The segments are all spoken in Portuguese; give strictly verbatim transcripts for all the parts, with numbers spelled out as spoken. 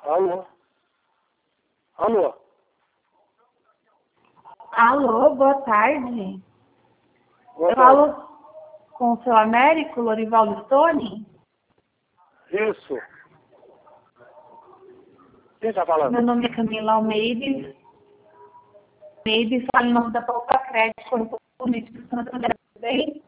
Alô? Alô? Alô, boa tarde. Boa Eu tarde. falo com o seu Américo Lorival Listone? Isso. Quem está falando? Meu nome é Camila Almeida. Almeida, fala em nome da Poupa Crédito, Corpo Político de Santa André, tudo bem?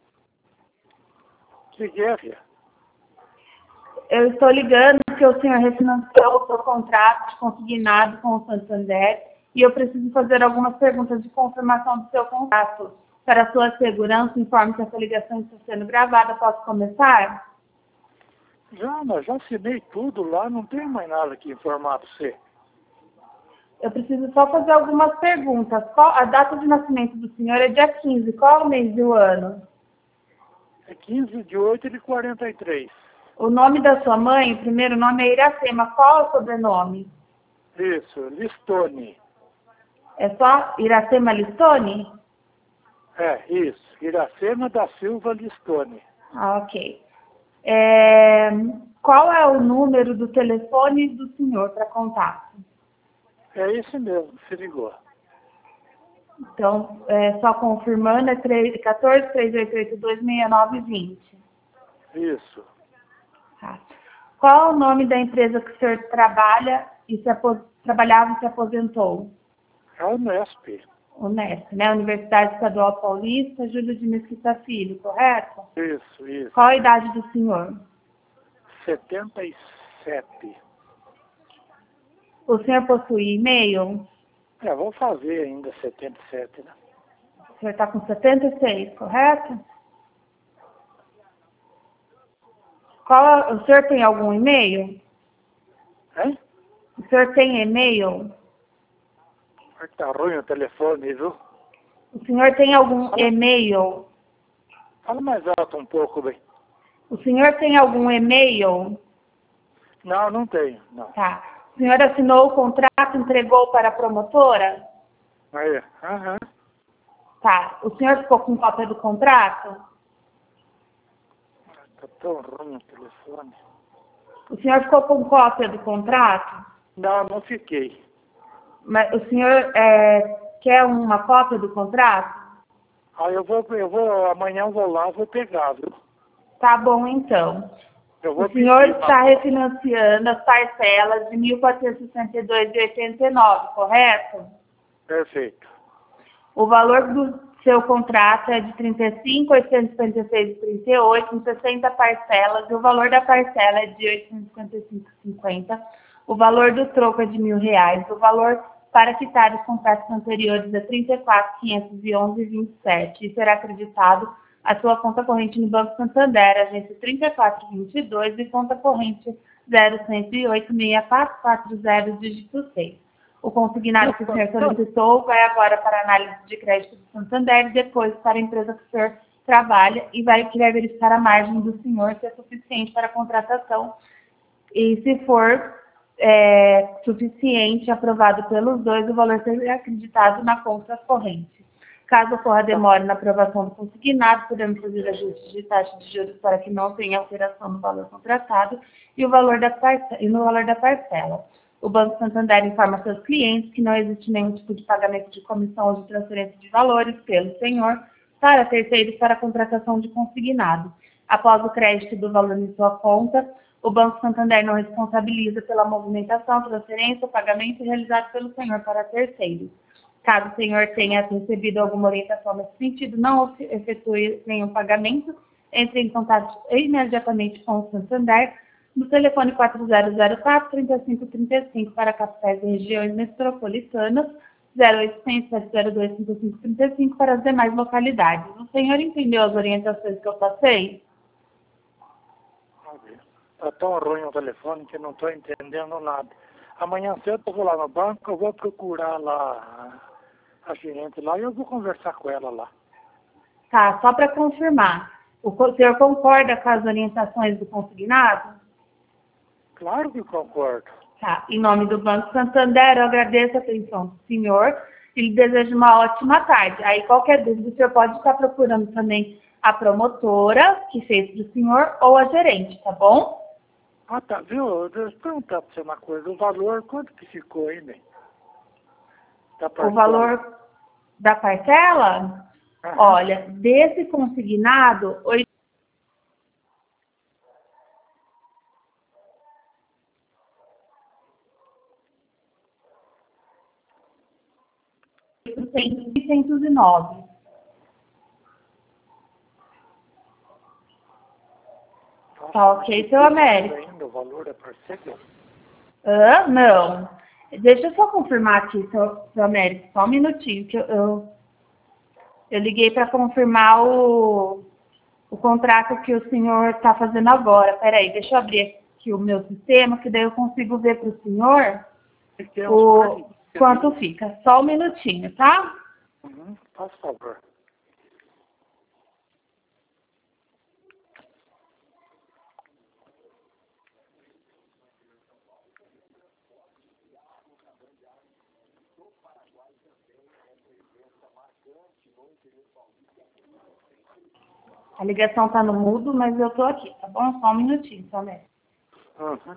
O que é, filha? Eu estou ligando porque o senhor refinanciou o seu contrato de consignado com o Santander e eu preciso fazer algumas perguntas de confirmação do seu contrato. Para a sua segurança, informe que essa ligação está sendo gravada. Posso começar? Já, mas já assinei tudo lá, não tem mais nada aqui informar para você. Eu preciso só fazer algumas perguntas. Qual, a data de nascimento do senhor é dia quinze. Qual é o mês do ano? É quinze de oito de quarenta e três. O nome da sua mãe, o primeiro nome é Iracema. Qual é o sobrenome? Isso, Listone. É só Iracema Listone? É, isso. Iracema da Silva Listone. Ah, ok. É, qual é o número do telefone do senhor para contato? É esse mesmo, se ligou. Então, é, só confirmando, é quatorze, três oito oito dois, seis nove dois zero. Isso. Tá. Qual é o nome da empresa que o senhor trabalha e se apos... trabalhava e se aposentou? É o Nesp. Unesp, né? Universidade Estadual Paulista, Júlio de Mesquita Filho, correto? Isso, isso. Qual a idade do senhor? setenta e sete. O senhor possui e-mail? É, vou fazer ainda setenta e sete, né? O senhor está com setenta e seis, correto? Qual, o senhor tem algum e-mail? Hein? O senhor tem e-mail? Tá ruim o telefone, viu? O senhor tem algum e-mail? Fala mais alto um pouco, bem. O senhor tem algum e-mail? Não, não tenho, não. Tá. O senhor assinou o contrato, entregou para a promotora? Aí, aham. Tá. O senhor ficou com cópia do contrato? Tá tão ruim o telefone. O senhor ficou com cópia do contrato? Não, não fiquei. Mas o senhor é, quer uma cópia do contrato? Aí eu vou, eu vou, amanhã eu vou lá, vou pegar, viu? Tá bom, então. Eu vou O senhor pedir está uma... refinanciando as parcelas de mil quatrocentos e sessenta e dois reais e oitenta e nove centavos, correto? Perfeito. O valor do seu contrato é de trinta e cinco mil oitocentos e cinquenta e seis reais e trinta e oito centavos, em sessenta parcelas, e o valor da parcela é de oitocentos e cinquenta e cinco reais e cinquenta centavos. O valor do troco é de mil reais. O valor para quitar os contratos anteriores é trinta e quatro mil quinhentos e onze reais e vinte e sete centavos e será acreditado a sua conta corrente no Banco Santander, agência trinta e quatro vinte e dois e conta corrente zero cento e oito, seis quatro quatro zero, dígito seis. O consignado que o senhor solicitou vai agora para a análise de crédito do Santander e depois para a empresa que o senhor trabalha e vai, que vai verificar a margem do senhor se é suficiente para a contratação e se for é, suficiente, aprovado pelos dois, o valor será acreditado na conta corrente. Caso ocorra demora na aprovação do consignado, podemos fazer ajustes de taxa de juros para que não tenha alteração no valor contratado e, o valor da parcela, e no valor da parcela. O Banco Santander informa seus clientes que não existe nenhum tipo de pagamento de comissão ou de transferência de valores pelo senhor para terceiros para a contratação de consignado. Após o crédito do valor em sua conta, o Banco Santander não responsabiliza pela movimentação, transferência ou pagamento realizado pelo senhor para terceiros. Caso o senhor tenha recebido alguma orientação nesse sentido, não efetue nenhum pagamento, entre em contato imediatamente com o Santander no telefone quatro zero zero quatro, três cinco três cinco para capitais e regiões metropolitanas, zero oitocentos, sete zero dois, cinco cinco três cinco para as demais localidades. O senhor entendeu as orientações que eu passei? Está tão ruim o telefone que não estou entendendo nada. Amanhã cedo eu vou lá no banco, eu vou procurar lá a gerente lá e eu vou conversar com ela lá. Tá, só para confirmar. O senhor concorda com as orientações do consignado? Claro que concordo. Tá, em nome do Banco Santander, eu agradeço a atenção do senhor e lhe desejo uma ótima tarde. Aí, qualquer dúvida, o senhor pode estar procurando também a promotora que fez para o senhor ou a gerente, tá bom? Ah, tá, viu? Deixa eu perguntar para você uma coisa. O valor, quanto que ficou aí, bem? Da O parcela? valor da parcela? Aham. Olha, desse consignado, oitocentos e nove. Nossa, Tá ok, seu Américo? ainda o valor da parcela? Hã? Não. Deixa eu só confirmar aqui, seu, seu Américo, só um minutinho, que eu, eu, eu liguei para confirmar o, o contrato que o senhor está fazendo agora. Peraí, deixa eu abrir aqui o meu sistema, que daí eu consigo ver para o senhor o quanto fica. Só um minutinho, tá? Uhum, por favor. A ligação tá no mudo, mas eu tô aqui, tá bom? Só um minutinho, só mesmo. Uhum.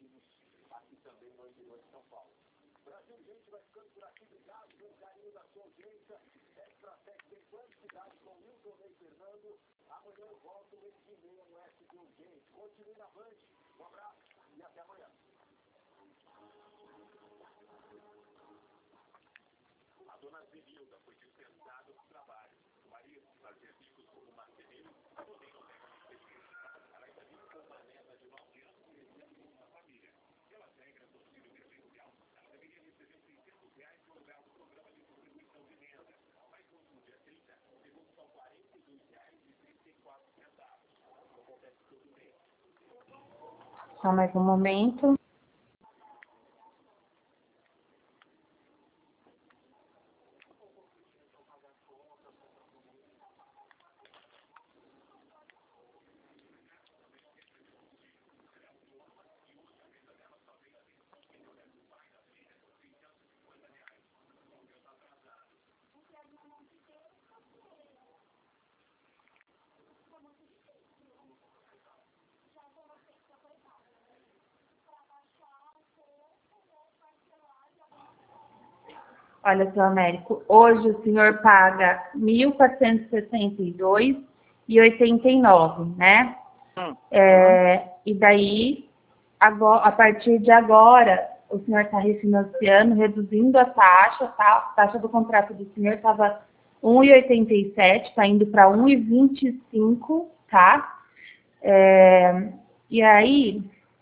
Só mais um momento. Olha, seu Américo, hoje o senhor paga mil quatrocentos e sessenta e dois reais e oitenta e nove centavos, né? Hum. É, e daí, agora, a partir de agora, o senhor está refinanciando, reduzindo a taxa, tá? A taxa do contrato do senhor estava um real e oitenta e sete centavos, está indo para um real e vinte e cinco centavos, tá? É, e aí,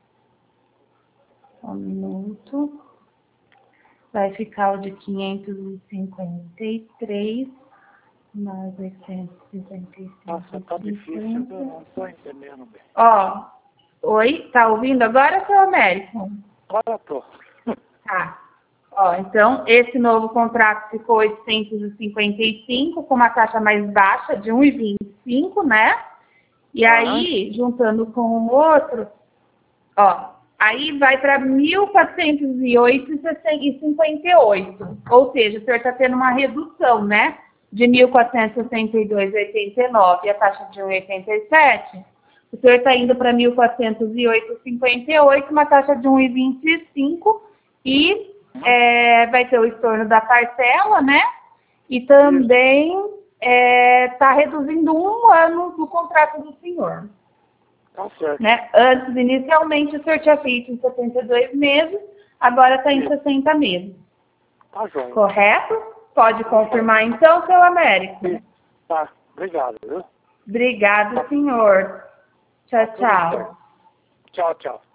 um minuto. Vai ficar o de quinhentos e cinquenta e três, mais oitocentos e cinquenta e cinco. Nossa, tá difícil, eu não tô entendendo bem. Ó, oi, tá ouvindo agora, seu Américo? Agora tô. Tá. Ó, então, esse novo contrato ficou oitocentos e cinquenta e cinco, com uma taxa mais baixa de um real e vinte e cinco, né? E aí, juntando com o outro, ó, aí vai para mil quatrocentos e oito reais e cinquenta e oito centavos. Ou seja, o senhor está tendo uma redução, né? De mil quatrocentos e sessenta e dois reais e oitenta e nove centavos e a taxa de um real e oitenta e sete centavos. O senhor está indo para mil quatrocentos e oito reais e cinquenta e oito centavos, uma taxa de um real e vinte e cinco centavos. E é, vai ter o estorno da parcela, né? E também está reduzindo um ano do contrato do senhor. Tá certo. Né? Antes, inicialmente, o senhor tinha feito em setenta e dois meses, agora está em sessenta meses. Tá joia. Correto? Pode confirmar então, seu Américo? Tá, obrigado, viu? Obrigado, senhor. Tchau, tchau. Tchau, tchau.